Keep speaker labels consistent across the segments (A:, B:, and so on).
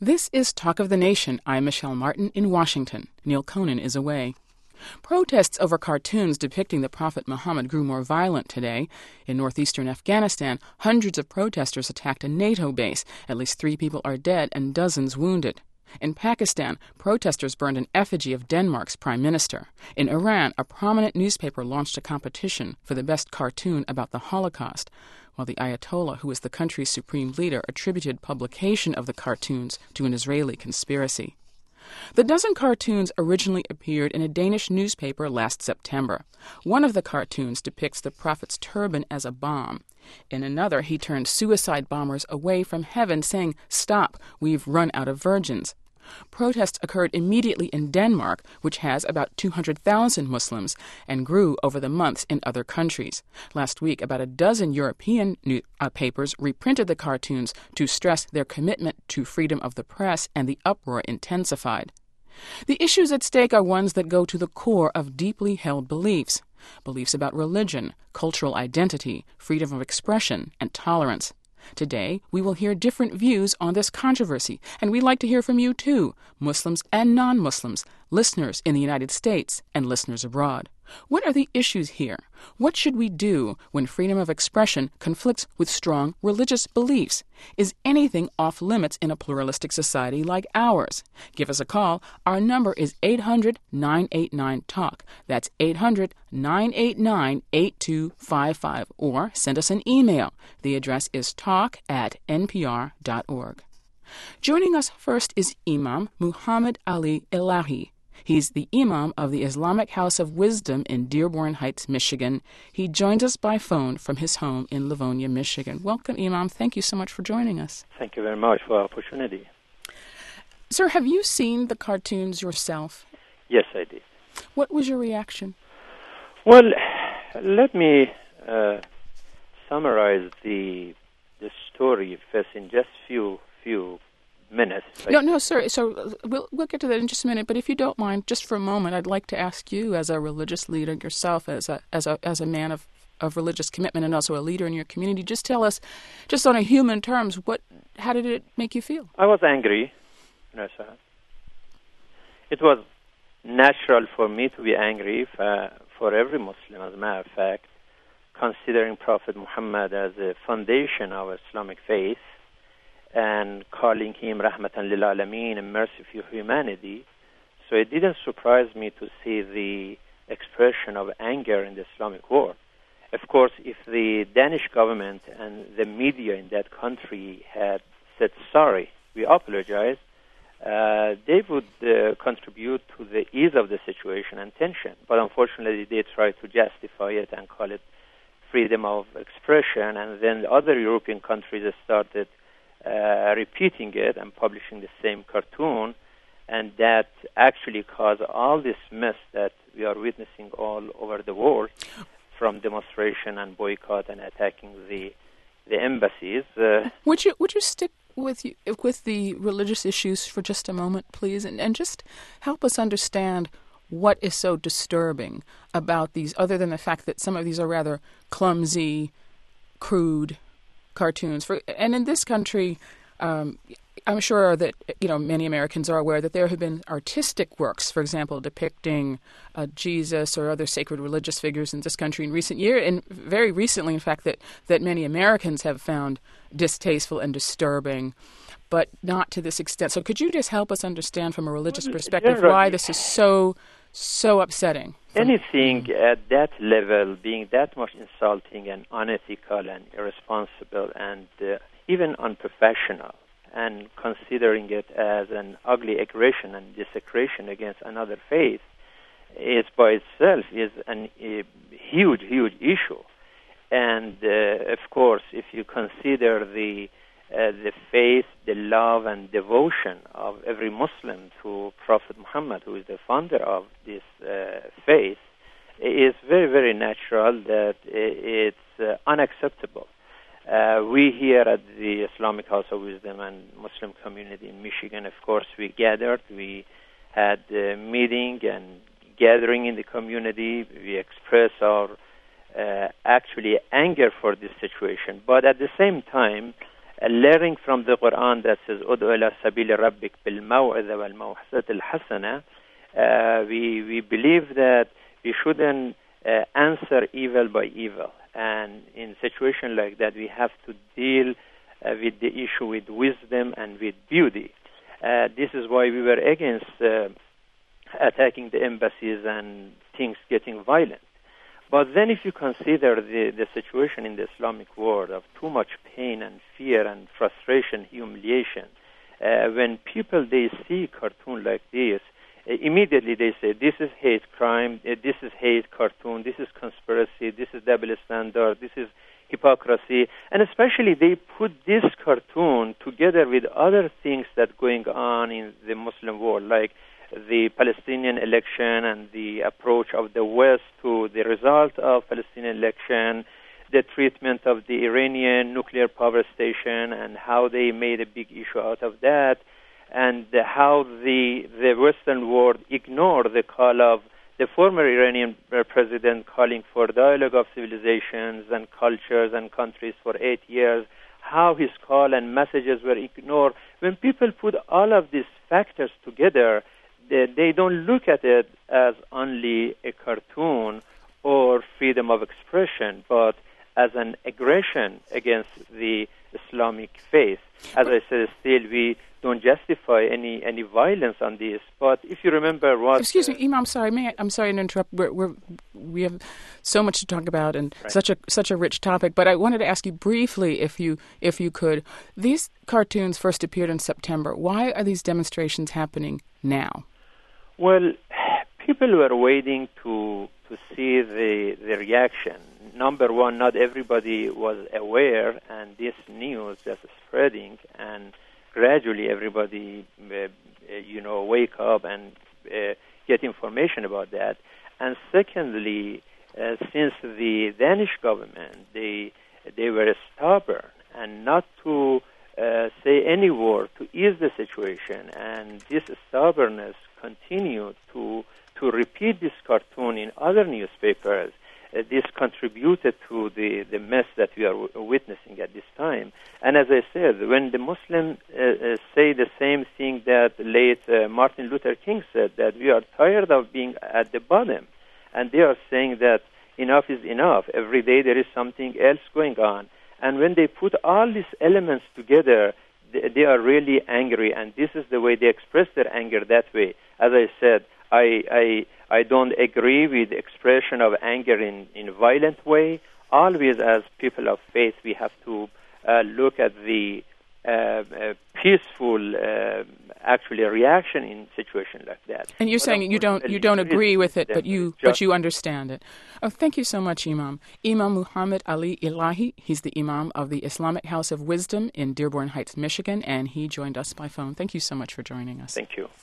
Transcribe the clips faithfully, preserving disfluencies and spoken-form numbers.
A: This is Talk of the Nation. I'm Michelle Martin in Washington. Neil Conan is away. Protests over cartoons depicting the Prophet Muhammad grew more violent today. In northeastern Afghanistan, hundreds of protesters attacked a NATO base. At least three people are dead and dozens wounded. In Pakistan, protesters burned an effigy of Denmark's prime minister. In Iran, a prominent newspaper launched a competition for the best cartoon about the Holocaust, while the Ayatollah, who is the country's supreme leader, attributed publication of the cartoons to an Israeli conspiracy. The dozen cartoons originally appeared in a Danish newspaper last September. One of the cartoons depicts the prophet's turban as a bomb. In another, he turned suicide bombers away from heaven, saying, "Stop, we've run out of virgins." Protests occurred immediately in Denmark, which has about two hundred thousand Muslims, and grew over the months in other countries. Last week, about a dozen European new, uh, papers reprinted the cartoons to stress their commitment to freedom of the press, and the uproar intensified. The issues at stake are ones that go to the core of deeply held beliefs. Beliefs about religion, cultural identity, freedom of expression, and tolerance. Today, we will hear different views on this controversy, and we'd like to hear from you too, Muslims and non-Muslims, listeners in the United States and listeners abroad. What are the issues here? What should we do when freedom of expression conflicts with strong religious beliefs? Is anything off limits in a pluralistic society like ours? Give us a call. Our number is eight hundred, nine eight nine, TALK. That's eight hundred, nine eight nine, eight two five five. Or send us an email. The address is talk at n p r dot org. Joining us first is Imam Muhammad Ali Elahi. He's the Imam of the Islamic House of Wisdom in Dearborn Heights, Michigan. He joins us by phone from his home in Livonia, Michigan. Welcome, Imam. Thank you so much for joining us.
B: Thank you very much for the opportunity.
A: Sir, have you seen the cartoons yourself?
B: Yes, I did.
A: What was your reaction?
B: Well, let me uh, summarize the the story first in just few few minutes.
A: No, no, sir. So we'll we'll get to that in just a minute. But if you don't mind, just for a moment, I'd like to ask you, as a religious leader yourself, as a as a as a man of, of religious commitment, and also a leader in your community, just tell us, just on a human terms, what how did it make you feel?
B: I was angry. No, sir. It was natural for me to be angry for, for every Muslim, as a matter of fact, considering Prophet Muhammad as a foundation of Islamic faith, and calling him Rahmatan lil Alameen, a mercy for humanity. So it didn't surprise me to see the expression of anger in the Islamic world. Of course, if the Danish government and the media in that country had said, sorry, we apologize, uh, they would uh, contribute to the ease of the situation and tension. But unfortunately, they tried to justify it and call it freedom of expression, and then the other European countries started Uh, repeating it and publishing the same cartoon, and that actually caused all this mess that we are witnessing all over the world, from demonstration and boycott and attacking the the embassies. Uh,
A: would you would you stick with you, with the religious issues for just a moment, please, and, and just help us understand what is so disturbing about these, other than the fact that some of these are rather clumsy, crude cartoons. For, and in this country, um, I'm sure that you know many Americans are aware that there have been artistic works, for example, depicting uh, Jesus or other sacred religious figures in this country in recent years, and very recently, in fact, that, that many Americans have found distasteful and disturbing, but not to this extent. So could you just help us understand from a religious perspective why this is so, so upsetting?
B: Anything at that level being that much insulting and unethical and irresponsible and uh, even unprofessional, and considering it as an ugly aggression and desecration against another faith, is by itself is an, a huge, huge issue. And uh, of course, if you consider the uh, the faith, the love and devotion of every Muslim to Prophet Muhammad, who is the founder of this uh, faith, it is very, very natural that it's uh, unacceptable. Uh, we here at the Islamic House of Wisdom and Muslim community in Michigan, of course, we gathered, we had a meeting and gathering in the community, we expressed our uh, actually anger for this situation, but at the same time, uh, learning from the Quran that says, "Ud'u ila sabili rabbik bil maw'idha wal maw'izati al hasana." We we believe that we shouldn't uh, answer evil by evil, and in situation like that, we have to deal uh, with the issue with wisdom and with beauty. Uh, this is why we were against uh, attacking the embassies and things getting violent. But then if you consider the, the situation in the Islamic world of too much pain and fear and frustration, humiliation, uh, when people, they see cartoon like this, uh, immediately they say, this is hate crime, uh, this is hate cartoon, this is conspiracy, this is double standard, this is hypocrisy. And especially they put this cartoon together with other things that going on in the Muslim world, like the Palestinian election and the approach of the West to the result of Palestinian election, the treatment of the Iranian nuclear power station and how they made a big issue out of that, and how the the Western world ignored the call of the former Iranian president calling for dialogue of civilizations and cultures and countries for eight years, how his call and messages were ignored. When people put all of these factors together, they, they don't look at it as only a cartoon or freedom of expression, but as an aggression against the Islamic faith. As I said, still we don't justify any, any violence on this. But if you remember what...
A: Excuse uh, me, Imam, I'm sorry. May I, I'm sorry to interrupt. We're, we're, we have so much to talk about and right. such a such a rich topic. But I wanted to ask you briefly, if you if you could, these cartoons first appeared in September. Why are these demonstrations happening now?
B: Well, people were waiting to to see the the reaction. Number one, not everybody was aware, and this news just spreading, and gradually everybody, uh, you know, wake up and uh, get information about that. And secondly, uh, since the Danish government, they they were stubborn and not to uh, say any word to ease the situation, and this stubbornness continued to to repeat this cartoon in other newspapers. Uh, this contributed to the, the mess that we are w- witnessing at this time. And as I said, when the Muslims uh, uh, say the same thing that late uh, Martin Luther King said, that we are tired of being at the bottom, and they are saying that enough is enough. Every day there is something else going on. And when they put all these elements together, they, they are really angry, and this is the way they express their anger that way. As I said, I, I I don't agree with the expression of anger in, in a violent way. Always, as people of faith, we have to uh, look at the uh, uh, peaceful, uh, actually, reaction in situation like that.
A: And you're but saying you don't you don't agree with it, but you but you understand it. Oh, thank you so much, Imam. Imam Muhammad Ali Elahi. He's the Imam of the Islamic House of Wisdom in Dearborn Heights, Michigan, and he joined us by phone. Thank you so much for joining us.
B: Thank you.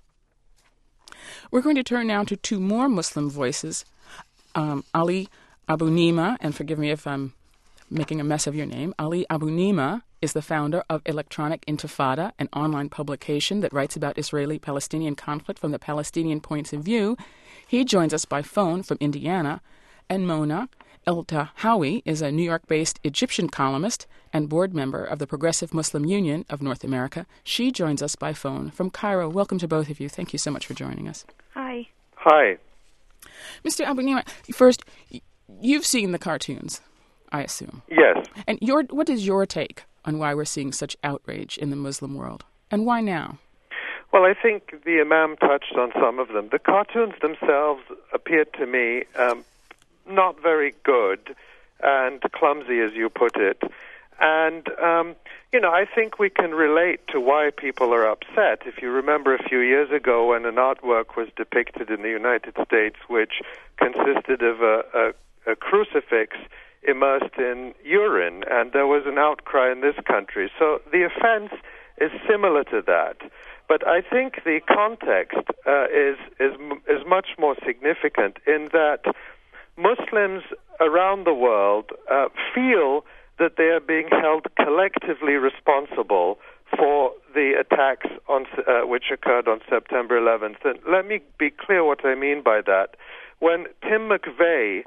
A: We're going to turn now to two more Muslim voices. Um, Ali Abu Nima, and forgive me if I'm making a mess of your name. Ali Abu Nima is the founder of Electronic Intifada, an online publication that writes about Israeli-Palestinian conflict from the Palestinian points of view. He joins us by phone from Indiana. And Mona El-Tahawi is a New York-based Egyptian columnist and board member of the Progressive Muslim Union of North America. She joins us by phone from Cairo. Welcome to both of you. Thank you so much for joining us.
C: Hi.
D: Hi.
A: Mister Abu Nima, first, you've seen the cartoons, I assume.
D: Yes.
A: And your what is your take on why we're seeing such outrage in the Muslim world? And why now?
D: Well, I think the Imam touched on some of them. The cartoons themselves appeared to me um, not very good and clumsy, as you put it. And, um, you know, I think we can relate to why people are upset. If you remember a few years ago when an artwork was depicted in the United States which consisted of a, a, a crucifix immersed in urine, and there was an outcry in this country. So the offense is similar to that. But I think the context uh, is, is, is much more significant in that Muslims around the world uh, feel that they are being held collectively responsible for the attacks on uh, which occurred on September eleventh. And let me be clear what I mean by that. When Tim McVeigh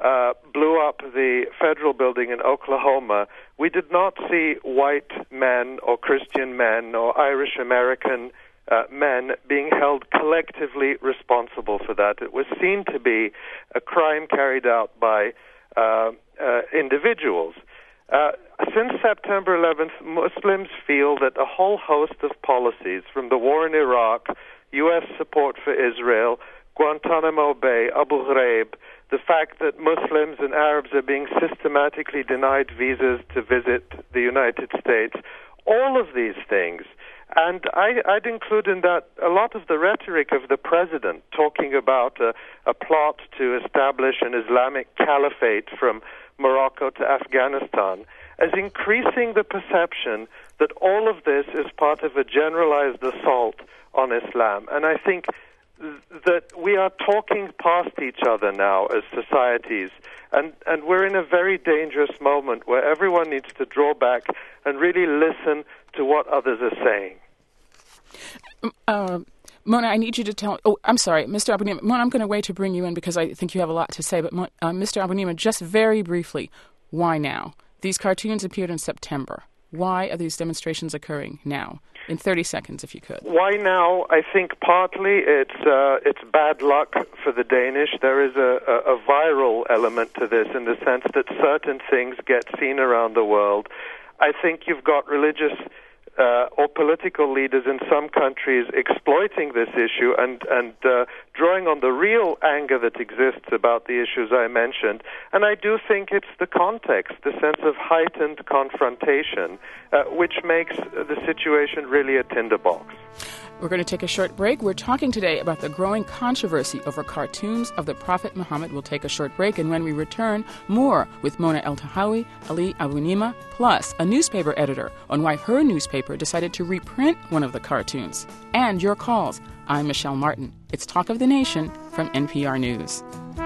D: uh, blew up the federal building in Oklahoma, we did not see white men or Christian men or Irish American uh, men being held collectively responsible for that. It was seen to be a crime carried out by uh, uh, individuals. Uh, since September eleventh, Muslims feel that a whole host of policies, from the war in Iraq, U S support for Israel, Guantanamo Bay, Abu Ghraib, the fact that Muslims and Arabs are being systematically denied visas to visit the United States, all of these things. And I, I'd include in that a lot of the rhetoric of the president, talking about a, a plot to establish an Islamic caliphate from Morocco to Afghanistan, as increasing the perception that all of this is part of a generalized assault on Islam. And I think th- that we are talking past each other now as societies, and, and we're in a very dangerous moment where everyone needs to draw back and really listen to what others are saying.
A: Uh, Mona, I need you to tell... Oh, I'm sorry, Mister Abu-Nima. Mona, I'm going to wait to bring you in because I think you have a lot to say. But uh, Mister Abu-Nima, just very briefly, why now? These cartoons appeared in September. Why are these demonstrations occurring now? In thirty seconds, if you could.
D: Why now? I think partly it's uh, it's bad luck for the Danish. There is a, a, a viral element to this in the sense that certain things get seen around the world. I think you've got religious uh, or political leaders in some countries exploiting this issue and, and uh, drawing on the real anger that exists about the issues I mentioned. And I do think it's the context, the sense of heightened confrontation, uh, which makes the situation really a tinderbox.
A: We're going to take a short break. We're talking today about the growing controversy over cartoons of the Prophet Muhammad. We'll take a short break, and when we return, more with Mona Eltahawy, Ali Abu-Nima, plus a newspaper editor on why her newspaper decided to reprint one of the cartoons. And your calls. I'm Michelle Martin. It's Talk of the Nation from N P R News.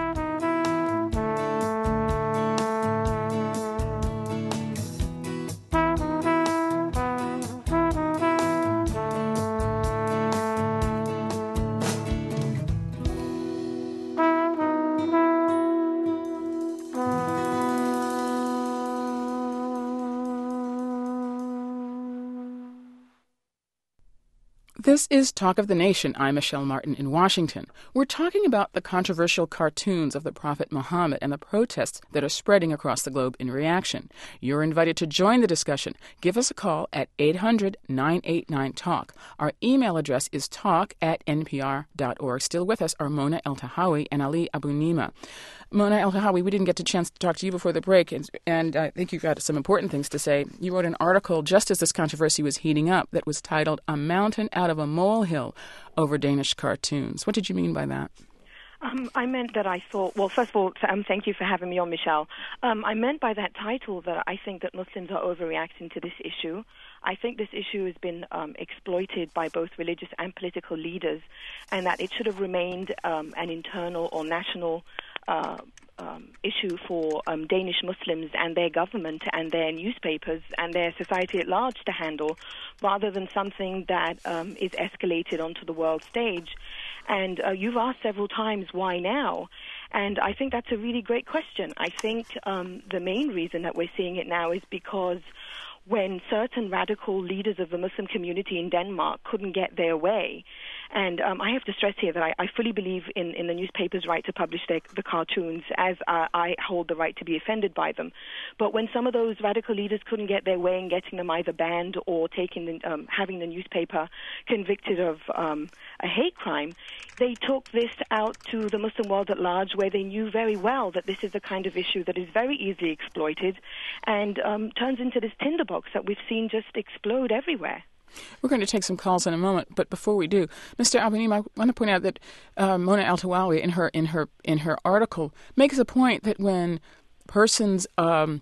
A: This is Talk of the Nation. I'm Michelle Martin in Washington. We're talking about the controversial cartoons of the Prophet Muhammad and the protests that are spreading across the globe in reaction. You're invited to join the discussion. Give us a call at eight hundred, nine eight nine, talk. Our email address is talk at n p r dot org. Still with us are Mona Eltahawy and Ali Abu-Nima. Mona Eltahawy, we didn't get a chance to talk to you before the break, and, and I think you've got some important things to say. You wrote an article just as this controversy was heating up that was titled "A Mountain Out of a Molehill Over Danish Cartoons." What did you mean by that?
C: Um, I meant that I thought, well, first of all, um, thank you for having me on, Michelle. Um, I meant by that title that I think that Muslims are overreacting to this issue. I think this issue has been um, exploited by both religious and political leaders, and that it should have remained um, an internal or national uh, um, issue for um, Danish Muslims and their government and their newspapers and their society at large to handle, rather than something that um, is escalated onto the world stage. And uh, you've asked several times, why now? And I think that's a really great question. I think um, the main reason that we're seeing it now is because when certain radical leaders of the Muslim community in Denmark couldn't get their way, and um, I have to stress here that I, I fully believe in, in the newspaper's right to publish their, the cartoons, as uh, I hold the right to be offended by them. But when some of those radical leaders couldn't get their way in getting them either banned or taking the, um, having the newspaper convicted of um, a hate crime, they took this out to the Muslim world at large, where they knew very well that this is the kind of issue that is very easily exploited and um, turns into this tinderbox that we've seen just explode everywhere.
A: We're going to take some calls in a moment, but before we do, Mister Abu-Nima, I want to point out that uh, Mona Eltahawy, in her in her in her article, makes a point that when persons, um,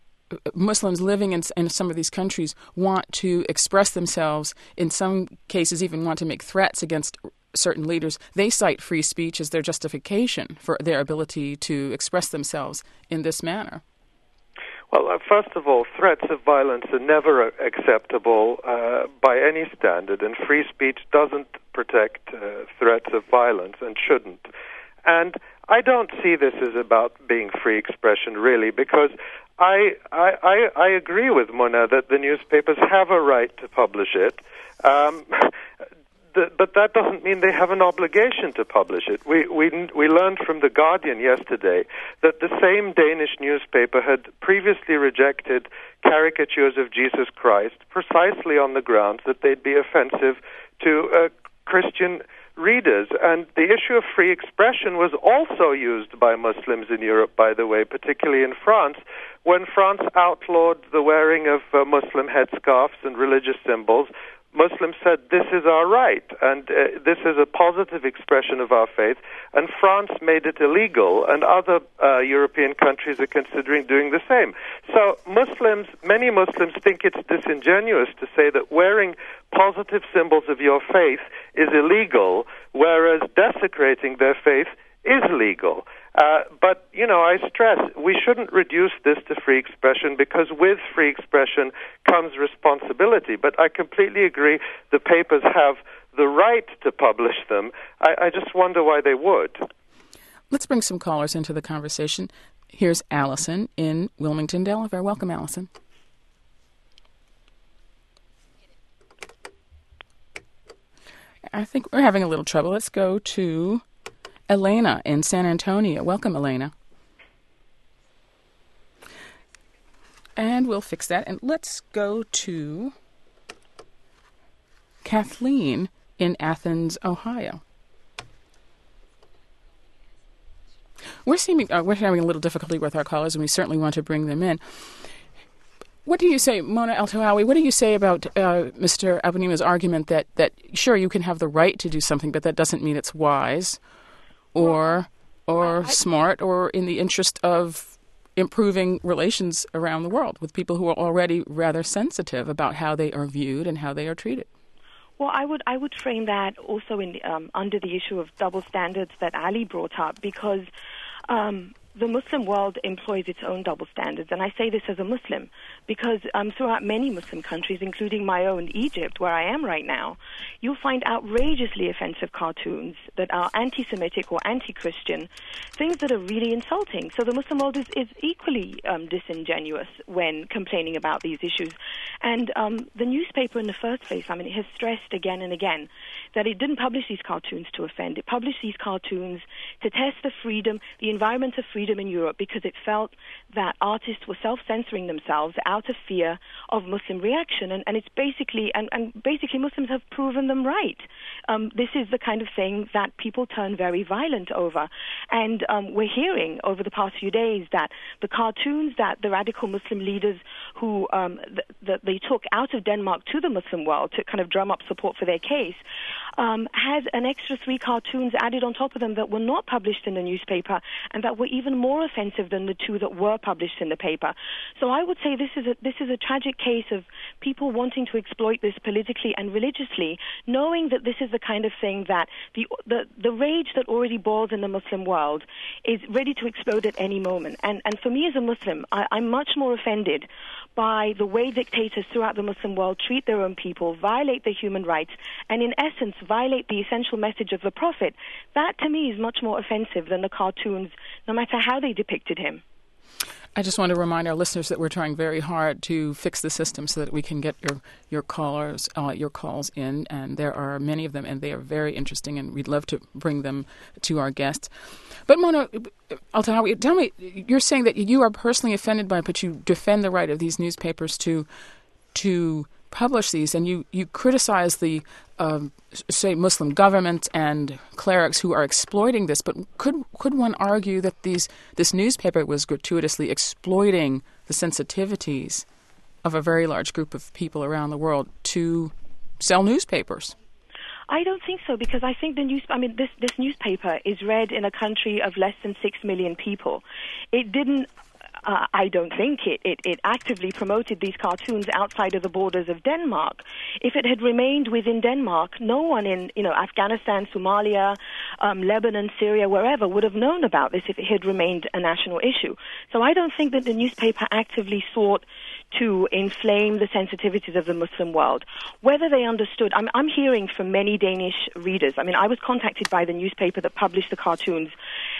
A: Muslims living in, in some of these countries, want to express themselves, in some cases even want to make threats against certain leaders, they cite free speech as their justification for their ability to express themselves in this manner.
D: Well, uh, first of all, threats of violence are never acceptable uh, by any standard, and free speech doesn't protect uh, threats of violence and shouldn't. And I don't see this as about being free expression, really, because I, I, I, I agree with Mona that the newspapers have a right to publish it. Um, the, but that doesn't mean they have an obligation to publish it. We, we, we learned from The Guardian yesterday that the same Danish newspaper had previously rejected caricatures of Jesus Christ precisely on the grounds that they'd be offensive to uh, Christian readers. And the issue of free expression was also used by Muslims in Europe, by the way, particularly in France, when France outlawed the wearing of uh, Muslim headscarves and religious symbols. Muslims said, this is our right, and uh, this is a positive expression of our faith, and France made it illegal, and other uh, European countries are considering doing the same. So Muslims, many Muslims think it's disingenuous to say that wearing positive symbols of your faith is illegal, whereas desecrating their faith is legal. Uh, but, you know, I stress, we shouldn't reduce this to free expression, because with free expression comes responsibility. But I completely agree the papers have the right to publish them. I, I just wonder why they would.
A: Let's bring some callers into the conversation. Here's Allison in Wilmington, Delaware. Welcome, Allison. I think we're having a little trouble. Let's go to Elena in San Antonio. Welcome, Elena. And we'll fix that. And let's go to Kathleen in Athens, Ohio. We're seeming uh, we're having a little difficulty with our callers, and we certainly want to bring them in. What do you say, Mona Eltahawy, what do you say about uh, Mister Abounima's argument that, that, sure, you can have the right to do something, but that doesn't mean it's wise or or I, smart or in the interest of improving relations around the world with people who are already rather sensitive about how they are viewed and how they are treated?
C: Well, I would I would frame that also in um, under the issue of double standards that Ali brought up, because um, the Muslim world employs its own double standards, and I say this as a Muslim because um, throughout many Muslim countries, including my own Egypt, where I am right now, you'll find outrageously offensive cartoons that are anti-Semitic or anti-Christian, things that are really insulting. So the Muslim world is, is equally um, disingenuous when complaining about these issues. And um, the newspaper in the first place, I mean, it has stressed again and again that it didn't publish these cartoons to offend. It published these cartoons to test the freedom, the environment of freedom in Europe, because it felt that artists were self-censoring themselves out of fear of Muslim reaction. And, and it's basically, and, and basically Muslims have proven them right. Um, this is the kind of thing that people turn very violent over. And um, we're hearing over the past few days that the cartoons that the radical Muslim leaders who um, th- that they took out of Denmark to the Muslim world to kind of drum up support for their case, um, had an extra three cartoons added on top of them that were not published in the newspaper and that were even more offensive than the two that were published in the paper. So I would say this is a, this is a tragic case of people wanting to exploit this politically and religiously, knowing that this is the kind of thing that the the, the rage that already boils in the Muslim world is ready to explode at any moment. And, and for me as a Muslim, I, I'm much more offended by the way dictators throughout the Muslim world treat their own people, violate their human rights, and in essence violate the essential message of the Prophet. That to me is much more offensive than the cartoons, no matter how they depicted him.
A: I just want to remind our listeners that we're trying very hard to fix the system so that we can get your your callers, uh, your calls in, and there are many of them, and they are very interesting, and we'd love to bring them to our guests. But Mona Eltahawy, tell me, you're saying that you are personally offended by it, but you defend the right of these newspapers to to publish these, and you, you criticize the, um, say, Muslim government and clerics who are exploiting this. But could could one argue that these this newspaper was gratuitously exploiting the sensitivities of a very large group of people around the world to sell newspapers?
C: I don't think so, because I think the news. I mean, this this newspaper is read in a country of less than six million people. It didn't. Uh, I don't think it, it, it actively promoted these cartoons outside of the borders of Denmark. If it had remained within Denmark, no one in you know Afghanistan, Somalia, um, Lebanon, Syria, wherever would have known about this if it had remained a national issue. So I don't think that the newspaper actively sought to inflame the sensitivities of the Muslim world. Whether they understood, I'm, I'm hearing from many Danish readers. I mean, I was contacted by the newspaper that published the cartoons,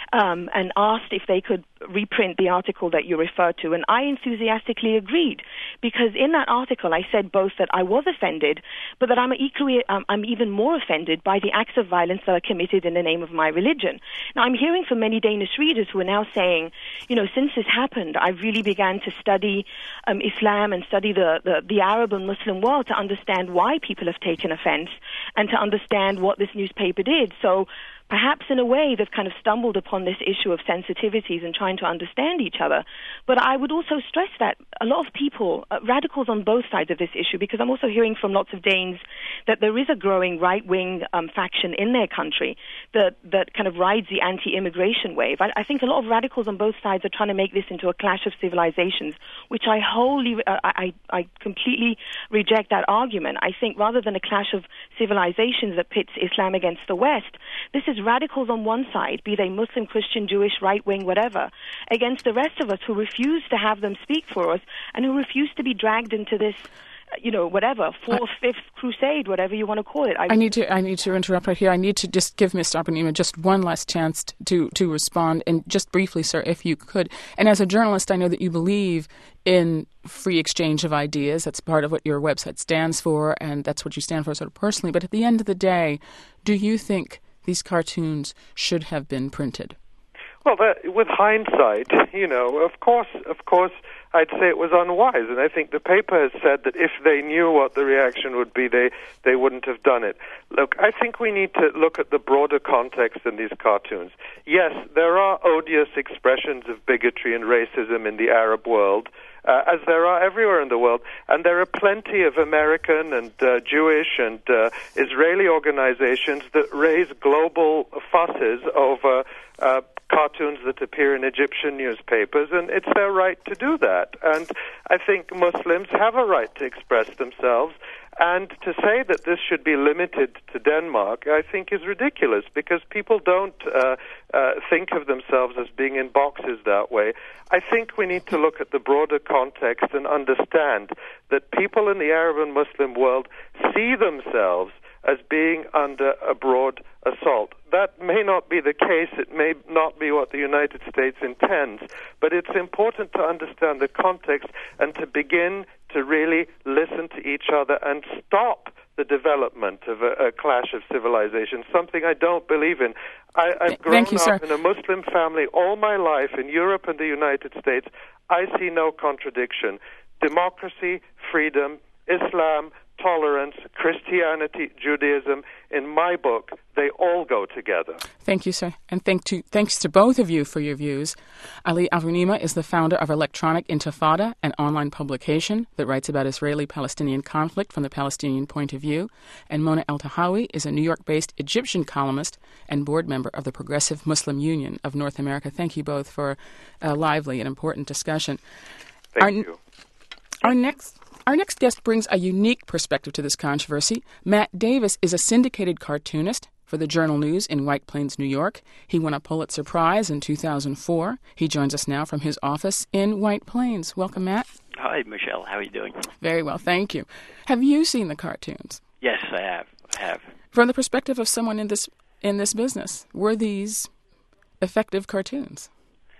C: um, and asked if they could reprint the article that you referred to, and I enthusiastically agreed, because in that article I said both that I was offended, but that I'm equally, um, I'm even more offended by the acts of violence that are committed in the name of my religion. Now, I'm hearing from many Danish readers who are now saying, you know, since this happened, I really began to study um, Islam and study the, the, the Arab and Muslim world to understand why people have taken offense and to understand what this newspaper did. So perhaps in a way they've kind of stumbled upon this issue of sensitivities and trying to understand each other. But I would also stress that a lot of people, uh, radicals on both sides of this issue, because I'm also hearing from lots of Danes that there is a growing right-wing um, faction in their country that, that kind of rides the anti-immigration wave. I, I think a lot of radicals on both sides are trying to make this into a clash of civilizations, which I wholly, uh, I, I completely reject that argument. I think rather than a clash of civilizations that pits Islam against the West, this is radicals on one side, be they Muslim, Christian, Jewish, right-wing, whatever, against the rest of us who refuse to have them speak for us and who refuse to be dragged into this, you know, whatever, fourth, fifth crusade, whatever you want to call it. I,
A: I need to I need to interrupt right here. I need to just give Mister Abu-Nima just one last chance to, to respond, and just briefly, sir, if you could. And as a journalist, I know that you believe in free exchange of ideas. That's part of what your website stands for, and that's what you stand for sort of personally. But at the end of the day, do you think these cartoons should have been printed?
D: Well, that, with hindsight, you know, of course, of course, I'd say it was unwise, and I think the paper has said that if they knew what the reaction would be, they, they wouldn't have done it. Look, I think we need to look at the broader context in these cartoons. Yes, there are odious expressions of bigotry and racism in the Arab world, Uh, as there are everywhere in the world, and there are plenty of American and uh, Jewish and uh, Israeli organizations that raise global fusses over uh, cartoons that appear in Egyptian newspapers, and it's their right to do that. And I think Muslims have a right to express themselves, and to say that this should be limited to Denmark, I think, is ridiculous, because people don't uh, uh, think of themselves as being in boxes that way. I think we need to look at the broader context and understand that people in the Arab and Muslim world see themselves as being under a broad assault. That may not be the case. It may not be what the United States intends, but it's important to understand the context and to begin to really listen to each other and stop the development of a, a clash of civilizations, something I don't believe in. I, I've grown
A: you,
D: up
A: sir.
D: in a Muslim family all my life in Europe and the United States. I see no contradiction. Democracy, freedom, Islam, tolerance, Christianity, Judaism, in my book, they all go together.
A: Thank you, sir. And thank to, thanks to both of you for your views. Ali Abu-Nima is the founder of Electronic Intifada, an online publication that writes about Israeli-Palestinian conflict from the Palestinian point of view. And Mona El-Tahawi is a New York-based Egyptian columnist and board member of the Progressive Muslim Union of North America. Thank you both for a lively and important discussion.
D: Thank
A: our,
D: you.
A: Our next... Our next guest brings a unique perspective to this controversy. Matt Davis is a syndicated cartoonist for the Journal News in White Plains, New York. He won a Pulitzer Prize in two thousand four. He joins us now from his office in White Plains. Welcome, Matt.
E: Hi, Michelle. How are you doing?
A: Very well, thank you. Have you seen the cartoons?
E: Yes, I have. I have.
A: From the perspective of someone in this in this business, were these effective cartoons?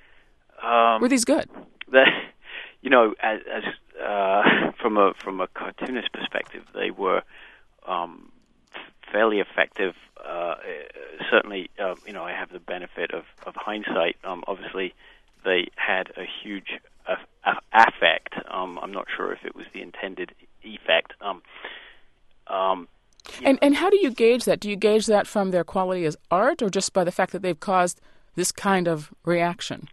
E: Um,
A: were these good?
E: The, you know, as, as uh, from a from a cartoonist perspective, they were um, fairly effective. Uh, certainly, uh, you know, I have the benefit of, of hindsight. Um, obviously, they had a huge uh, affect. Um, I'm not sure if it was the intended effect. Um, um,
A: and and how do you gauge that? Do you gauge that from their quality as art, or just by the fact that they've caused this kind of reaction?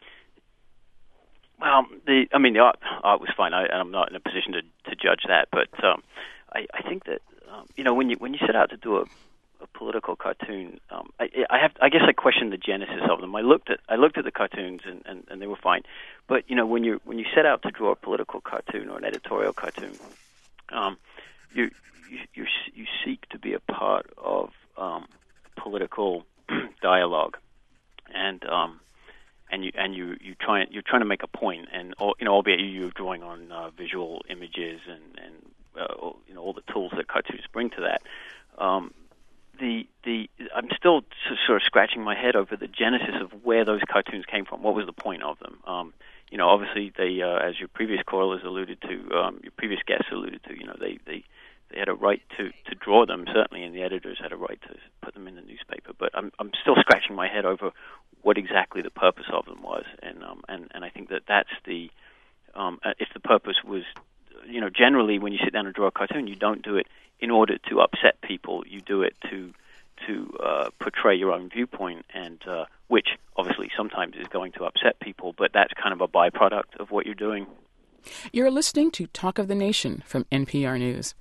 E: Well, the I mean, the art, art was fine. I, I'm not in a position to, to judge that, but um, I, I think that um, you know when you when you set out to do a, a political cartoon, um, I, I have I guess I questioned the genesis of them. I looked at I looked at the cartoons and, and, and they were fine, but you know when you when you set out to draw a political cartoon or an editorial cartoon, um, you you you, you seek to be a part of um, political dialogue, and um, and you and you you try you're trying to make a point, and all, you know, albeit you're drawing on uh, visual images and and uh, you know all the tools that cartoons bring to that. Um, the the I'm still sort of scratching my head over the genesis of where those cartoons came from. What was the point of them? Um, you know, obviously they, uh, as your previous callers alluded to, um, your previous guests alluded to, you know, they, they, they had a right to, to draw them, certainly, and the editors had a right to put them in the newspaper. But I'm I'm still scratching my head over what exactly the purpose of them was, and um, and and I think that that's the um, if the purpose was, you know, generally when you sit down and draw a cartoon, you don't do it in order to upset people. You do it to to uh, portray your own viewpoint, and uh, which obviously sometimes is going to upset people, but that's kind of a byproduct of what you're doing.
A: You're listening to Talk of the Nation from N P R News.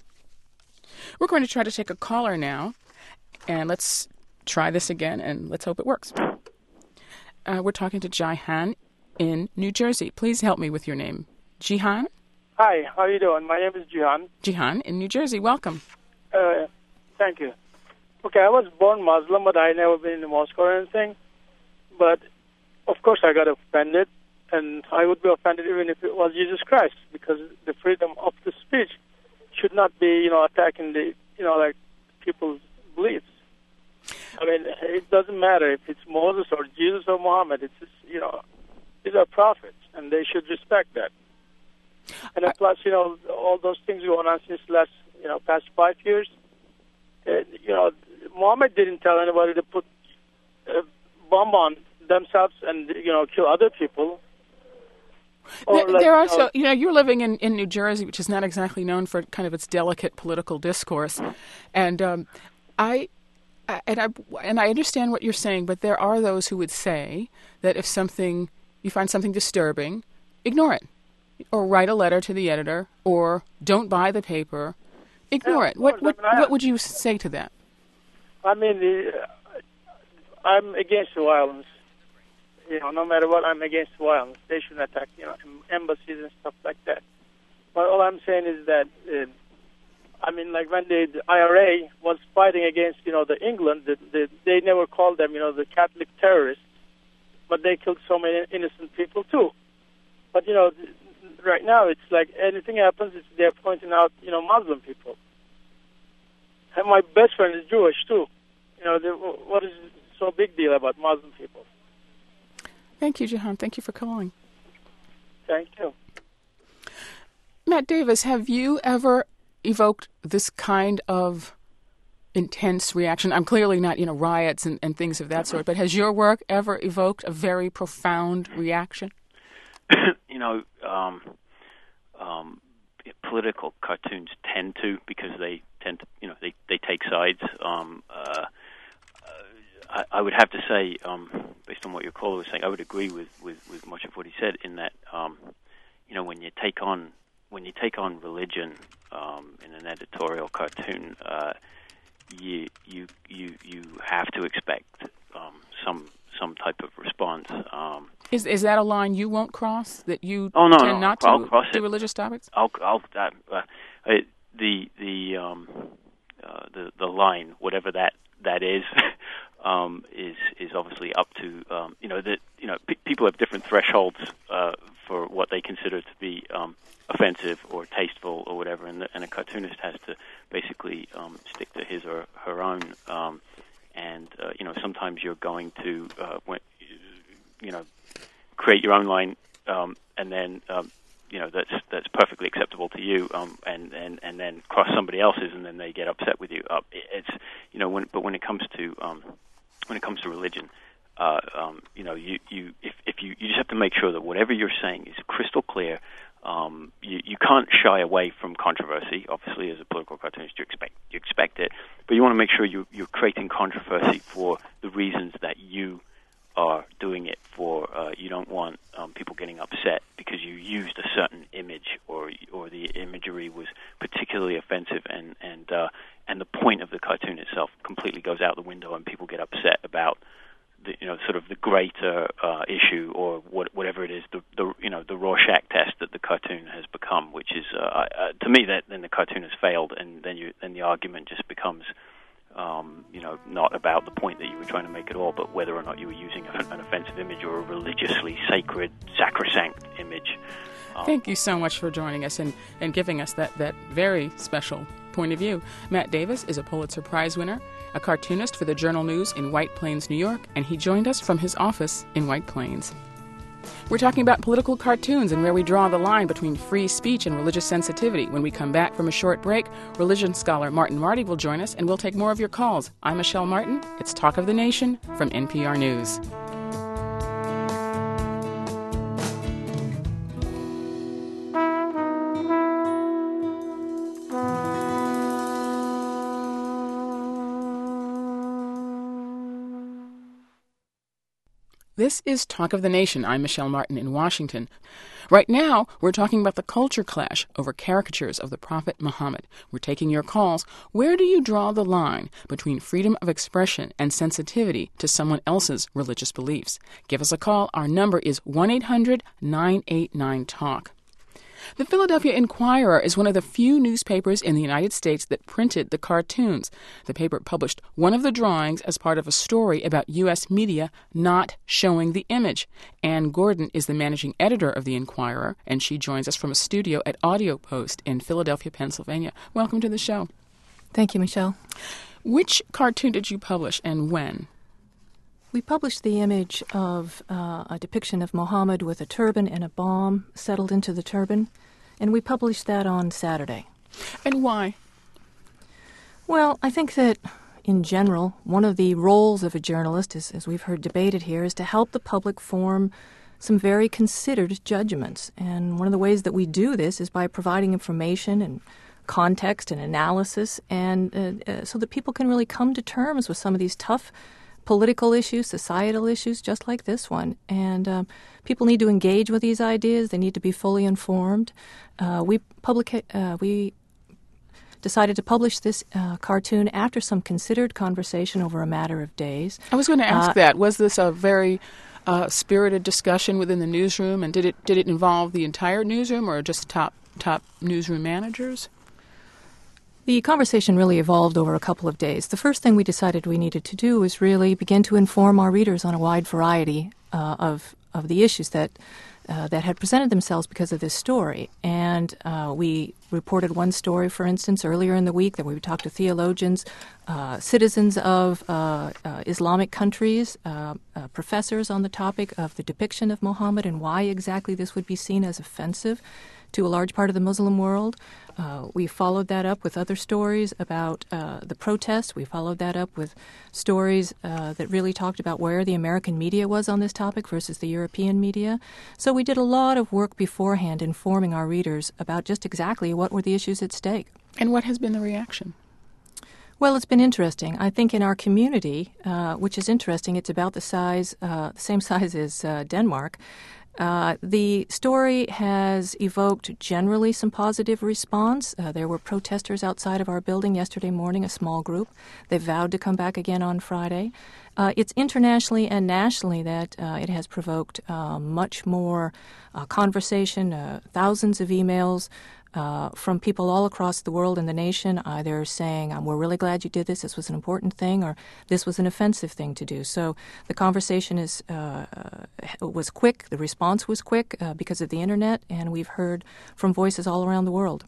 A: We're going to try to take a caller now, and let's try this again, and let's hope it works. Uh, we're talking to Jihan in New Jersey. Please help me with your name. Jihan?
F: Hi, how are you doing? My name is Jihan.
A: Jihan in New Jersey. Welcome.
F: Uh, thank you. Okay, I was born Muslim, but I never been in the mosque or anything. But, of course, I got offended, and I would be offended even if it was Jesus Christ, because the freedom of the speech should not be, you know, attacking the, you know, like, people's beliefs. I mean, it doesn't matter if it's Moses or Jesus or Muhammad. It's just, you know, these are prophets, and they should respect that. And then plus, you know, all those things going on since last, you know, past five years. Uh, you know, Muhammad didn't tell anybody to put a bomb on themselves and, you know, kill other people.
A: There,
F: like,
A: there are also,
F: you know,
A: you know, you're living in, in New Jersey, which is not exactly known for kind of its delicate political discourse, and um, I, I and I and I understand what you're saying, but there are those who would say that if something you find something disturbing, ignore it, or write a letter to the editor, or don't buy the paper, ignore
F: yeah,
A: it. What what
F: I mean, I,
A: what would you say to that?
F: I mean, uh, I'm against violence. You know, no matter what, I'm against violence. They shouldn't attack, you know, embassies and stuff like that. But all I'm saying is that, uh, I mean, like when the, the I R A was fighting against, you know, the England, the, the, they never called them, you know, the Catholic terrorists, but they killed so many innocent people too. But, you know, right now it's like anything happens, it's, they're pointing out, you know, Muslim people. And my best friend is Jewish too. You know, the, what is so big deal about Muslim people?
A: Thank you, Jihan. Thank you for calling.
F: Thank you.
A: Matt Davis, have you ever evoked this kind of intense reaction? I'm clearly not, you know, riots and, and things of that sort, but has your work ever evoked a very profound reaction?
E: you know, um, um, political cartoons tend to, because they tend to, you know, they, they take sides. Um, uh, I, I would have to say, um, based on what your caller was saying, I would agree with, with, with much of what he said. In that, um, you know, when you take on when you take on religion um, in an editorial cartoon, uh, you you you you have to expect um, some some type of response. Um,
A: is is that a line you won't cross? That you
E: oh, no,
A: tend
E: no,
A: not
E: I'll
A: to
E: cross
A: do
E: it.
A: religious topics?
E: I'll I'll uh, uh, the the um, uh, the the line, whatever that that is. Um, is is obviously up to um, you know that you know p- people have different thresholds uh, for what they consider to be um, offensive or tasteful or whatever, and, the, and a cartoonist has to basically um, stick to his or her own. Um, and uh, you know sometimes you're going to uh, when, you know create your own line, um, and then um, you know that's that's perfectly acceptable to you, um, and, and and then cross somebody else's, and then they get upset with you. Uh, it's you know when but when it comes to um, When it comes to religion, uh, um, you know, you, you if, if you, you just have to make sure that whatever you're saying is crystal clear. Um, you, you can't shy away from controversy. Obviously, as a political cartoonist, you expect you expect it, but you want to make sure you, you're creating controversy for the reasons that you are doing it for. Uh, you don't want um, people getting upset because you used a certain image or or the imagery was particularly offensive, and and uh, and the point of the cartoon itself completely goes out the window, and people get upset about the, you know, sort of the greater uh, issue or what, whatever it is, the, the you know the Rorschach test that the cartoon has become, which is uh, uh, to me that then the cartoon has failed, and then you then the argument just becomes um, you know not about the point that you were trying to make at all, but whether or not you were using a, an offensive image or a religiously sacred, sacrosanct image. Um,
A: Thank you so much for joining us and, and giving us that, that very special point of view. Matt Davis is a Pulitzer Prize winner, a cartoonist for the Journal News in White Plains, New York, and he joined us from his office in White Plains. We're talking about political cartoons and where we draw the line between free speech and religious sensitivity. When we come back from a short break, religion scholar Martin Marty will join us, and we'll take more of your calls. I'm Michelle Martin. It's Talk of the Nation from N P R News. This is Talk of the Nation. I'm Michelle Martin in Washington. Right now, we're talking about the culture clash over caricatures of the Prophet Muhammad. We're taking your calls. Where do you draw the line between freedom of expression and sensitivity to someone else's religious beliefs? Give us a call. Our number is one eight hundred nine eight nine talk. The Philadelphia Inquirer is one of the few newspapers in the United States that printed the cartoons. The paper published one of the drawings as part of a story about U S media not showing the image. Ann Gordon is the managing editor of the Inquirer, and she joins us from a studio at Audio Post in Philadelphia, Pennsylvania. Welcome to the show.
G: Thank you, Michelle.
A: Which cartoon did you publish and when?
G: We published the image of uh, a depiction of Muhammad with a turban and a bomb settled into the turban, and we published that on Saturday.
A: And why?
G: Well, I think that, in general, one of the roles of a journalist, as, as we've heard debated here, is to help the public form some very considered judgments. And one of the ways that we do this is by providing information and context and analysis, and uh, uh, so that people can really come to terms with some of these tough political issues, societal issues, just like this one. And um, people need to engage with these ideas. They need to be fully informed. Uh, we public uh, we decided to publish this uh, cartoon after some considered conversation over a matter of days.
A: I was going to ask
G: uh,
A: that. Was this a very uh, spirited discussion within the newsroom, and did it did it involve the entire newsroom or just top top newsroom managers?
G: The conversation really evolved over a couple of days. The first thing we decided we needed to do was really begin to inform our readers on a wide variety uh, of of the issues that uh, that had presented themselves because of this story. And uh, we reported one story, for instance, earlier in the week that we talked to theologians, uh, citizens of uh, uh, Islamic countries, uh, uh, professors on the topic of the depiction of Muhammad and why exactly this would be seen as offensive to a large part of the Muslim world. Uh, we followed that up with other stories about uh, the protests. We followed that up with stories uh, that really talked about where the American media was on this topic versus the European media. So we did a lot of work beforehand informing our readers about just exactly what were the issues at stake.
A: And what has been the reaction?
G: Well, it's been interesting. I think in our community, uh, which is interesting, it's about the size, uh, the same size as uh, Denmark. Uh, the story has evoked generally some positive response. Uh, there were protesters outside of our building yesterday morning, a small group. They vowed to come back again on Friday. Uh, it's internationally and nationally that uh, it has provoked uh, much more uh, conversation, uh, thousands of emails uh, from people all across the world and the nation, either saying, um, we're really glad you did this, this was an important thing, or this was an offensive thing to do. So the conversation is uh, was quick, the response was quick uh, because of the Internet, and we've heard from voices all around the world.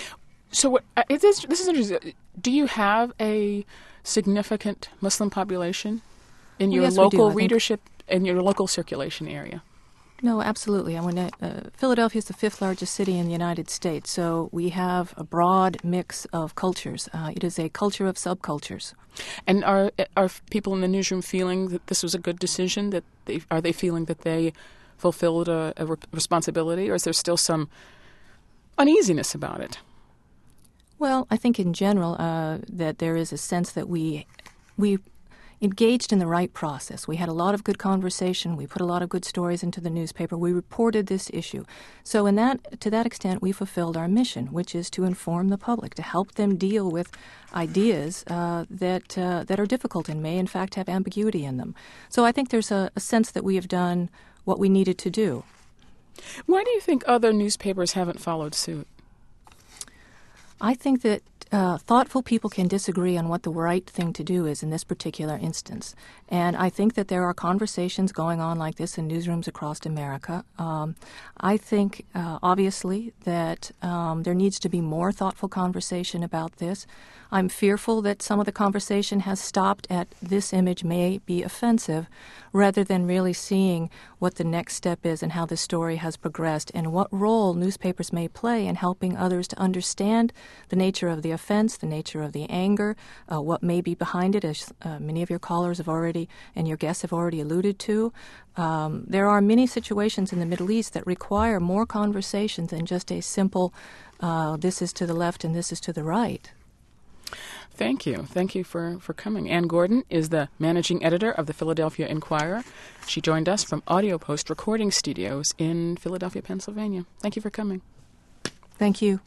A: So uh, it is, this is interesting. Do you have a significant Muslim population in your
G: yes,
A: local
G: we do,
A: readership, in your local circulation area?
G: No, absolutely. I mean, uh, Philadelphia is the fifth largest city in the United States, so we have a broad mix of cultures. Uh, it is a culture of subcultures.
A: And are are people in the newsroom feeling that this was a good decision? That they, are they feeling that they fulfilled a, a re- responsibility, or is there still some uneasiness about it?
G: Well, I think in general uh, that there is a sense that we we. engaged in the right process. We had a lot of good conversation. We put a lot of good stories into the newspaper. We reported this issue. So in that, to that extent, we fulfilled our mission, which is to inform the public, to help them deal with ideas uh, that uh, that are difficult and may, in fact, have ambiguity in them. So I think there's a, a sense that we have done what we needed to do.
A: Why do you think other newspapers haven't followed suit?
G: I think that uh, thoughtful people can disagree on what the right thing to do is in this particular instance. And I think that there are conversations going on like this in newsrooms across America. Um, I think, uh, obviously, that um, there needs to be more thoughtful conversation about this. I'm fearful that some of the conversation has stopped at this image may be offensive, rather than really seeing what the next step is and how the story has progressed and what role newspapers may play in helping others to understand the nature of the offense, the nature of the anger, uh, what may be behind it, as uh, many of your callers have already and your guests have already alluded to. Um, there are many situations in the Middle East that require more conversation than just a simple uh, this is to the left and this is to the right.
A: Thank you. Thank you for, for coming. Ann Gordon is the managing editor of the Philadelphia Inquirer. She joined us from Audio Post recording studios in Philadelphia, Pennsylvania. Thank you for coming.
G: Thank you.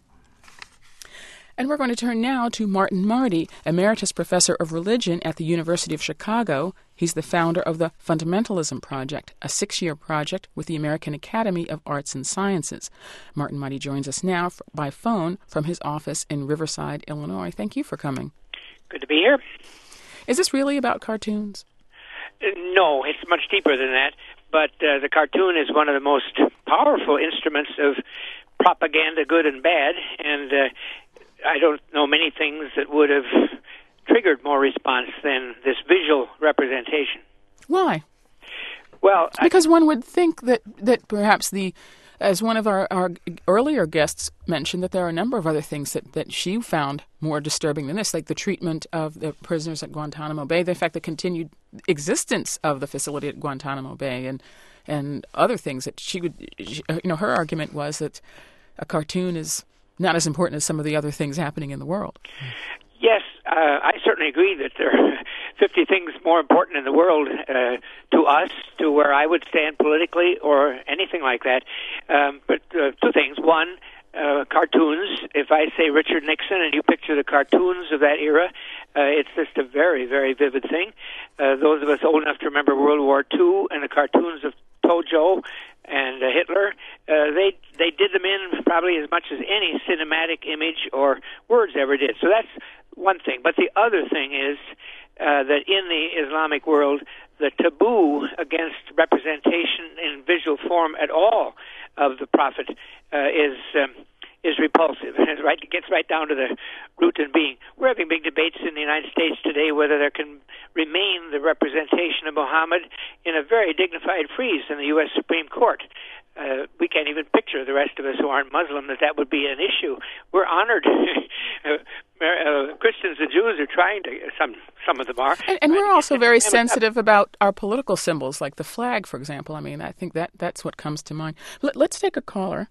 A: And we're going to turn now to Martin Marty, Emeritus Professor of Religion at the University of Chicago. He's the founder of the Fundamentalism Project, a six-year project with the American Academy of Arts and Sciences. Martin Marty joins us now f- by phone from his office in Riverside, Illinois. Thank you for coming.
H: Good to be here.
A: Is this really about cartoons?
H: Uh, no, it's much deeper than that. But uh, the cartoon is one of the most powerful instruments of propaganda, good and bad, and uh, I don't know many things that would have triggered more response than this visual representation.
A: Why?
H: Well,
A: because I, one would think that, that perhaps the, as one of our, our earlier guests mentioned, that there are a number of other things that, that she found more disturbing than this, like the treatment of the prisoners at Guantanamo Bay, the fact the continued existence of the facility at Guantanamo Bay, and and other things that she would, she, you know, her argument was that a cartoon is not as important as some of the other things happening in the world.
H: Yes, uh, I certainly agree that there are fifty things more important in the world uh, to us, to where I would stand politically or anything like that. Um, but uh, two things. One, uh, cartoons. If I say Richard Nixon and you picture the cartoons of that era, uh, it's just a very, very vivid thing. Uh, those of us old enough to remember World War Two and the cartoons of Tojo and uh, Hitler, uh, they they did them in probably as much as any cinematic image or words ever did. So that's one thing. But the other thing is uh, that in the Islamic world, the taboo against representation in visual form at all of the Prophet uh, is um, is repulsive. It right, it gets right down to the root and being. We're having big debates in the United States today whether there can remain the representation of Muhammad in a very dignified frieze in the U S Supreme Court. Uh, we can't even picture, the rest of us who aren't Muslim, that that would be an issue. We're honored. uh, uh, Christians and Jews are trying to, some some of them are.
A: And, and we're also very sensitive about our political symbols, like the flag, for example. I mean, I think that that's what comes to mind. Let, let's take a caller.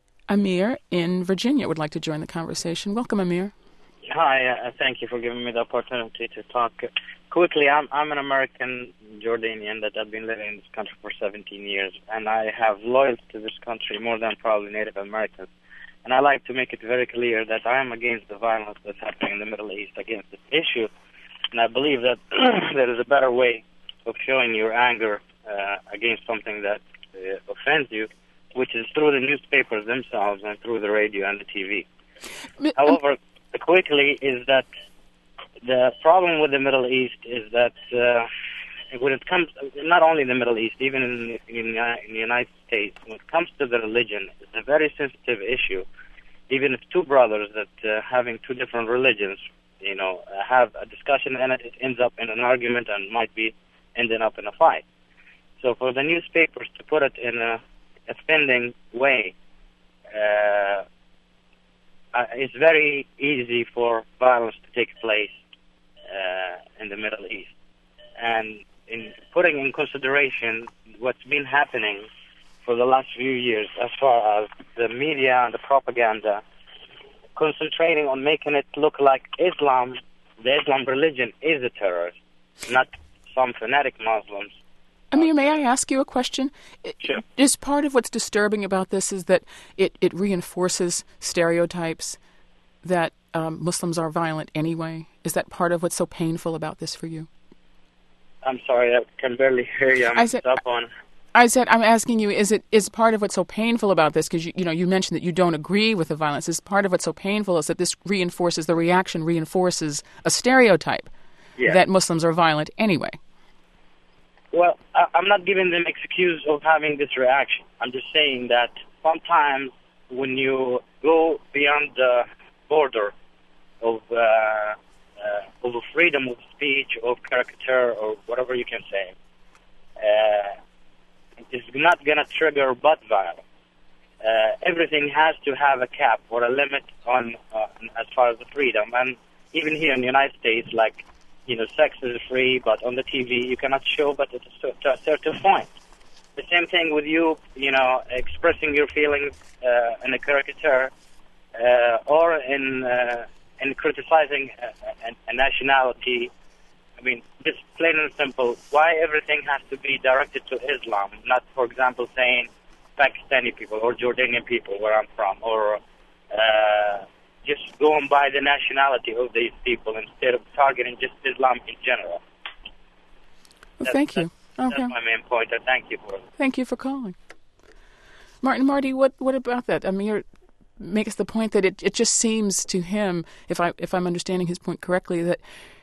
A: Amir in Virginia would like to join the conversation. Welcome, Amir.
I: Hi, uh, thank you for giving me the opportunity to talk. Quickly, I'm I'm an American Jordanian that I've been living in this country for seventeen years, and I have loyalty to this country more than probably Native Americans. And I like to make it very clear that I am against the violence that's happening in the Middle East against this issue, and I believe that there is a better way of showing your anger uh, against something that uh, offends you, which is through the newspapers themselves and through the radio and the T V. But, However, um, quickly is that the problem with the Middle East is that uh, when it comes, not only in the Middle East, even in, in, uh, in the United States, when it comes to the religion, it's a very sensitive issue. Even if two brothers that uh, having two different religions, you know, uh, have a discussion and it ends up in an argument and might be ending up in a fight. So for the newspapers to put it in a offending way, uh, uh, it's very easy for violence to take place uh, in the Middle East. And in putting in consideration what's been happening for the last few years as far as the media and the propaganda concentrating on making it look like Islam, the Islam religion is a terrorist, not some fanatic Muslims.
A: Amir, may I ask you a question?
I: Sure.
A: Is part of what's disturbing about this is that it, it reinforces stereotypes that um, Muslims are violent anyway? Is that part of what's so painful about this for you?
I: I'm sorry, I can barely hear you. I'm
A: I said,
I: up on.
A: I said, I'm asking you, is it is part of what's so painful about this, because you, you know, you mentioned that you don't agree with the violence, is part of what's so painful is that this reinforces, the reaction reinforces a stereotype
I: Yeah.
A: that Muslims are violent anyway.
I: Well, I, I'm not giving them excuse of having this reaction. I'm just saying that sometimes when you go beyond the border of uh, uh, of freedom of speech, of caricature, or whatever you can say, uh, it's not going to trigger butt violence. Uh, everything has to have a cap or a limit on uh, as far as the freedom. And even here in the United States, like, you know, sex is free, but on the T V you cannot show, but it's to a certain point. The same thing with you, you know, expressing your feelings uh, in a caricature uh, or in uh, in criticizing a, a, a nationality. I mean, just plain and simple, why everything has to be directed to Islam, not, for example, saying Pakistani people or Jordanian people, where I'm from, or uh, just going by the nationality of these people instead of targeting just Islam in general.
A: Well,
I: That's,
A: thank you.
I: That's,
A: Okay.
I: that's my main point, and thank you for it.
A: Thank you for calling. Martin, Marty, what, what about that? I mean, you're makes the point that it, it just seems to him, if I if I'm understanding his point correctly, that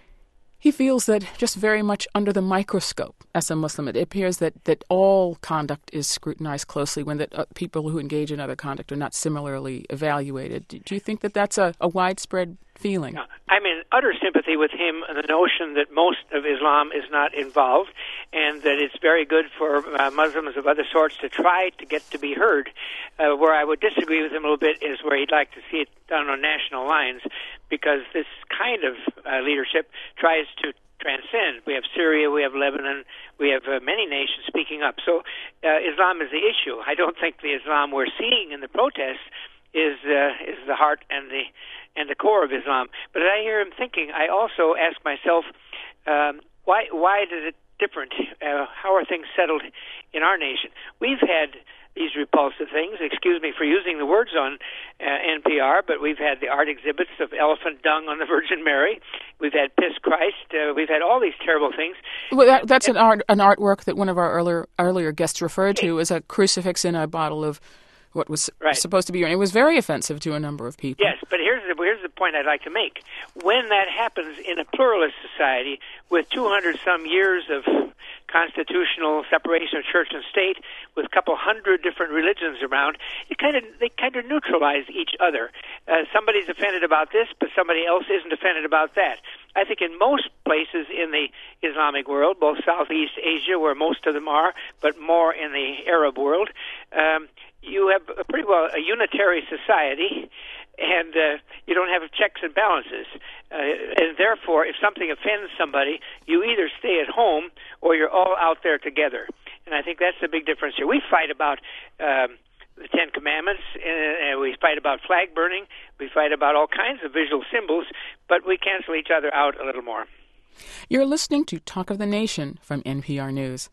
A: he feels that just very much under the microscope as a Muslim, it appears that, that all conduct is scrutinized closely when that uh, people who engage in other conduct are not similarly evaluated. Do, do you think that that's a, a widespread feeling?
H: I'm in utter sympathy with him and the notion that most of Islam is not involved, and that it's very good for uh, Muslims of other sorts to try to get to be heard. Uh, where I would disagree with him a little bit is where he'd like to see it done on national lines, because this kind of uh, leadership tries to transcend. We have Syria, we have Lebanon, we have uh, many nations speaking up. So uh, Islam is the issue. I don't think the Islam we're seeing in the protests is uh, is the heart and the and the core of Islam. But as I hear him thinking, I also ask myself, um, why why is it different? Uh, how are things settled in our nation? We've had these repulsive things, excuse me for using the words on uh, N P R, but we've had the art exhibits of elephant dung on the Virgin Mary. We've had Piss Christ. Uh, we've had all these terrible things.
A: Well, that, that's an art an artwork that one of our earlier earlier guests referred to as a crucifix in a bottle of what was
H: right.
A: supposed to be urine. It was very offensive to a number of people.
H: Yes, but here's the, here's the point I'd like to make. When that happens in a pluralist society with two hundred some years of constitutional separation of church and state, with a couple hundred different religions around, it kind of they kind of neutralize each other. Uh, somebody's offended about this, but somebody else isn't offended about that. I think in most places in the Islamic world, both Southeast Asia, where most of them are, but more in the Arab world, um, you have a pretty well a unitary society, and uh, you don't have checks and balances. Uh, and therefore, if something offends somebody, you either stay at home or you're all out there together. And I think that's the big difference here. We fight about um, the Ten Commandments, and we fight about flag burning, we fight about all kinds of visual symbols, but we cancel each other out a little more.
A: You're listening to Talk of the Nation from N P R News.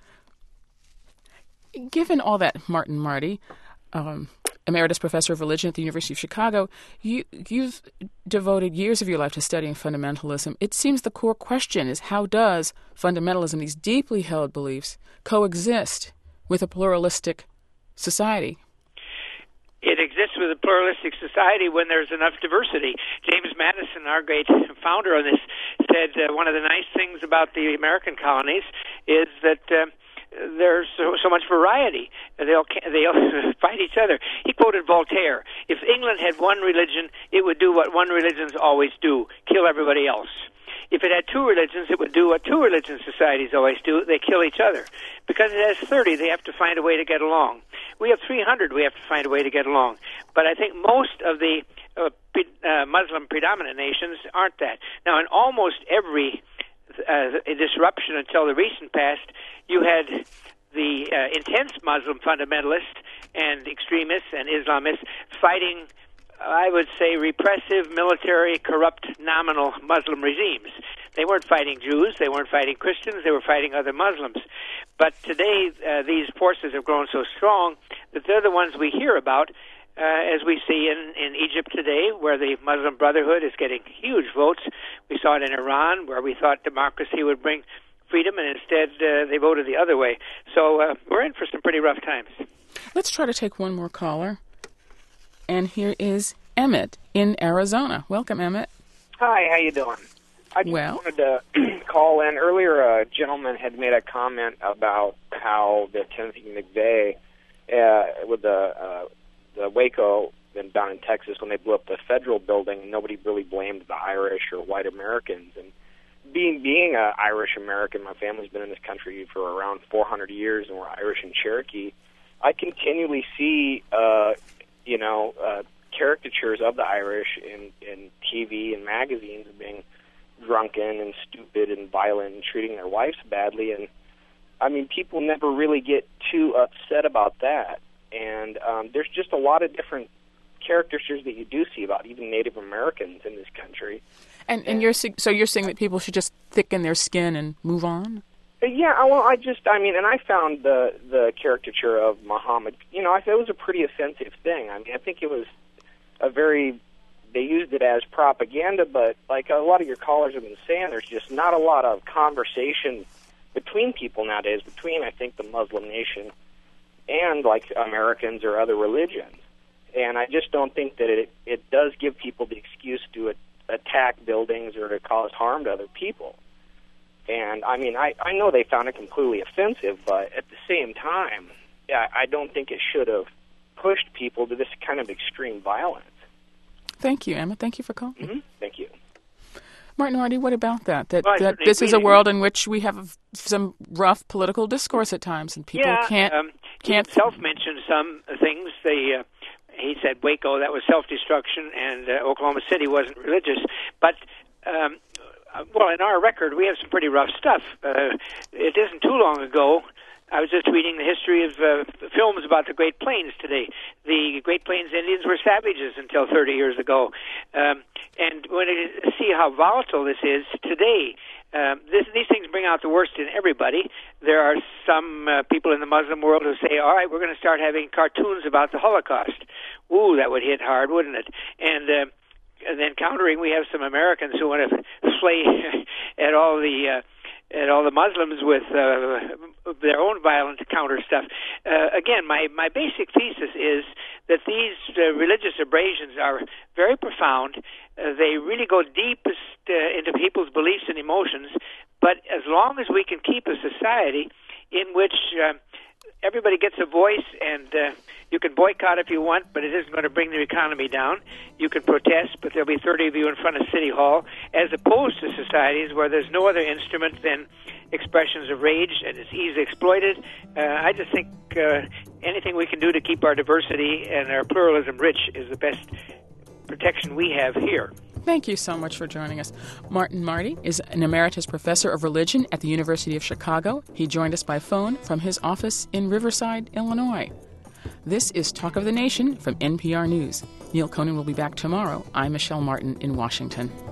A: Given all that, Martin Marty, um, Emeritus Professor of Religion at the University of Chicago, you, you've devoted years of your life to studying fundamentalism. It seems the core question is, how does fundamentalism, these deeply held beliefs, coexist with a pluralistic society?
H: It exists with a pluralistic society when there's enough diversity. James Madison, our great founder of this, said uh, one of the nice things about the American colonies is that uh, there's so, so much variety. They'll they'll fight each other. He quoted Voltaire: "If England had one religion, it would do what one religions always do: kill everybody else. If it had two religions, it would do what two religion societies always do: they kill each other. Because it has thirty, they have to find a way to get along. We have three hundred, we have to find a way to get along. But I think most of the uh, uh, Muslim predominant nations aren't that. Now, in almost every uh, disruption until the recent past, you had the uh, intense Muslim fundamentalists and extremists and Islamists fighting, I would say, repressive, military, corrupt, nominal Muslim regimes. They weren't fighting Jews, they weren't fighting Christians, they were fighting other Muslims. But today, uh, these forces have grown so strong that they're the ones we hear about, uh, as we see in, in Egypt today, where the Muslim Brotherhood is getting huge votes. We saw it in Iran, where we thought democracy would bring freedom, and instead uh, they voted the other way. So uh, we're in for some pretty rough times.
A: Let's try to take one more caller. And here is Emmett in Arizona. Welcome, Emmett.
J: Hi, how you doing? I just
A: well.
J: wanted to call in. Earlier, a gentleman had made a comment about how the Timothy McVeigh, uh, with the, uh, the Waco and down in Texas, when they blew up the federal building, nobody really blamed the Irish or white Americans. And being being an Irish American, my family's been in this country for around four hundred years, and we're Irish and Cherokee. I continually see, uh, you know, uh, caricatures of the Irish in, in T V and magazines being drunken and stupid and violent and treating their wives badly. And, I mean, people never really get too upset about that. And um, there's just a lot of different caricatures that you do see about even Native Americans in this country.
A: And, and you're so you're saying that people should just thicken their skin and move on?
J: Yeah, well, I just, I mean, and I found the the caricature of Muhammad, you know, I thought it was a pretty offensive thing. I mean, I think it was a very, they used it as propaganda, but like a lot of your callers have been saying, there's just not a lot of conversation between people nowadays, between, I think, the Muslim nation and, like, Americans or other religions. And I just don't think that it it does give people the excuse to attack buildings or to cause harm to other people. And, I mean, I, I know they found it completely offensive, but at the same time, yeah, I don't think it should have pushed people to this kind of extreme violence.
A: Thank you, Emma. Thank you for calling.
J: Mm-hmm. Thank you.
A: Martin Marty, what about that? That,
H: well,
A: that this is a world in which we have some rough political discourse at times, and people
H: yeah,
A: can't...
H: Um,
A: can't
H: he himself mentioned some things. The, uh, he said Waco, that was self-destruction, and uh, Oklahoma City wasn't religious. But... Um, Well, in our record, we have some pretty rough stuff. Uh, it isn't too long ago. I was just reading the history of uh, films about the Great Plains today. The Great Plains Indians were savages until thirty years ago. Um, and when you see how volatile this is today, um, this, these things bring out the worst in everybody. There are some uh, people in the Muslim world who say, all right, we're going to start having cartoons about the Holocaust. Ooh, that would hit hard, wouldn't it? And... Uh, And then countering, we have some Americans who want to slay at all the uh, at all the Muslims with uh, their own violent counter stuff. Uh, again, my, my basic thesis is that these uh, religious abrasions are very profound. Uh, they really go deepest uh, into people's beliefs and emotions. But as long as we can keep a society in which uh, everybody gets a voice and uh, you can boycott if you want, but it isn't going to bring the economy down. You can protest, but there'll be thirty of you in front of City Hall, as opposed to societies where there's no other instrument than expressions of rage and it's easily exploited. Uh, I just think uh, anything we can do to keep our diversity and our pluralism rich is the best protection we have here.
A: Thank you so much for joining us. Martin Marty is an emeritus professor of religion at the University of Chicago. He joined us by phone from his office in Riverside, Illinois. This is Talk of the Nation from N P R News. Neil Conan will be back tomorrow. I'm Michelle Martin in Washington.